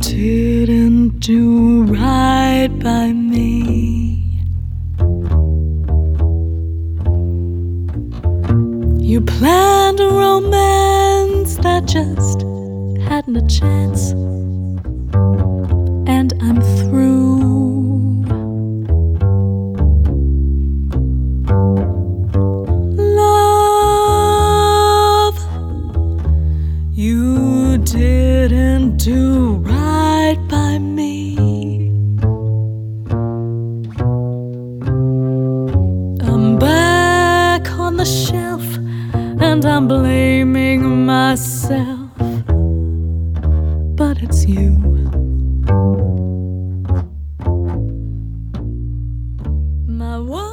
didn't do right by me. You planned a romance that just hadn't a chance, and I'm through. Love, you didn't do right by me. I'm back on the shelf and I'm blaming myself, but it's you. My one.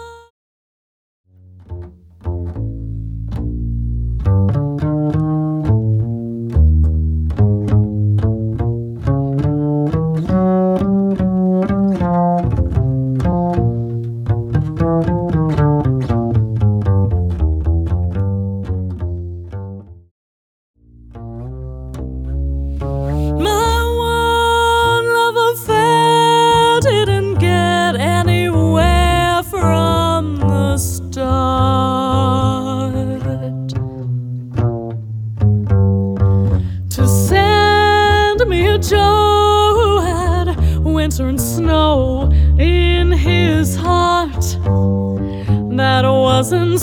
To send me a Joe who had winter and snow in his heart, that wasn't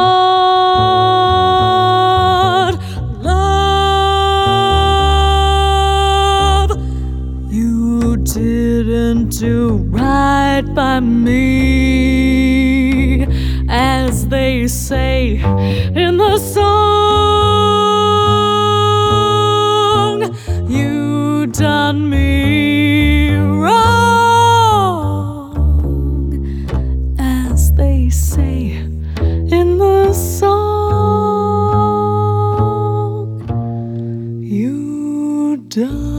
smart. Love, you didn't do right by me, as they say in the song. You done me wrong, as they say in the song. You done